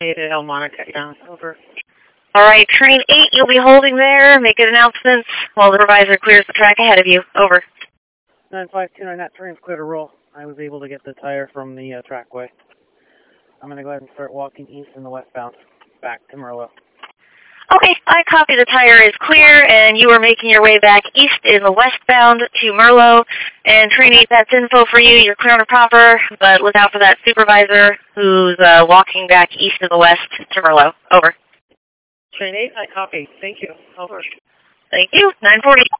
El Monica down. Over. All right, train 8, you'll be holding there. Make an announcement while the supervisor clears the track ahead of you. Over. 9529, that train's clear to roll. I was able to get the tire from the trackway. I'm going to go ahead and start walking east in the westbound, back to Merlot. Okay, I copy the tire is clear, and you are making your way back east in the westbound to Merlot. And train 8, that's info for you. You're clear on the proper, but look out for that supervisor who's walking back east of the west to Merlot. Over. Train 8, I copy. Thank you. Over. Thank you. 940.